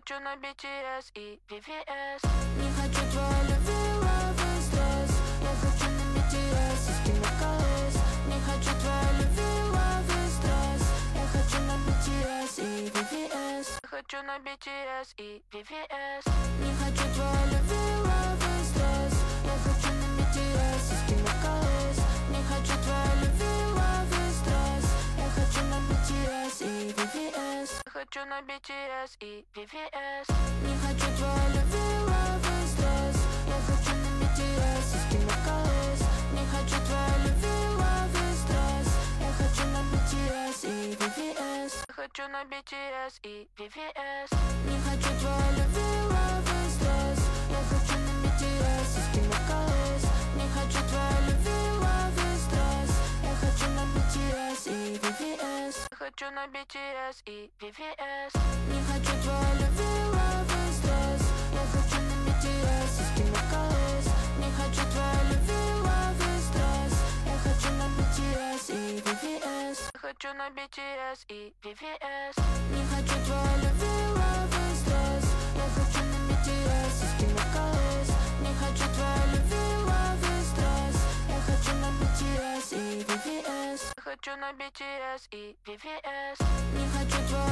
хочу на BTS и VVS. Не хочу твой любви, love и стресс. Я хочу на BTS и Skinakas. Не хочу твой любви, love и стресс. Я хочу на BTS и VVS. Хочу на BTS и VVS. Не хочу твой любви, love и стресс. Я хочу на BTS и Skinakas. Не хочу твой любви, love и стресс. Я хочу на BTS и VVS. Хочу на BTS и VVS. Не хочу твой любви, love и стресс. Я хочу на BTS и Skinakas. Не хочу твой любви, love и стресс. Я хочу на BTS и VVS. Хочу на BTS и VVS. Не хочу твой любви, love и стресс. Я хочу на BTS и Skinakas. Не хочу твой любви, love и стресс. Я хочу на BTS и VVS. Хочу на BTS и VVS. Не хочу твой любви, love и стресс. Я хочу на BTS и Skinakas. Не хочу твой любви, love и стресс. Я хочу на BTS и VVS. Хочу на BTS и VVS. Не хочу твой любви, love и стресс. Я хочу на BTS и Skinakas. Не хочу твой любви, love и стресс. Я хочу на BTS и VVS. Хочу на BTS и VVS. Не хочу твой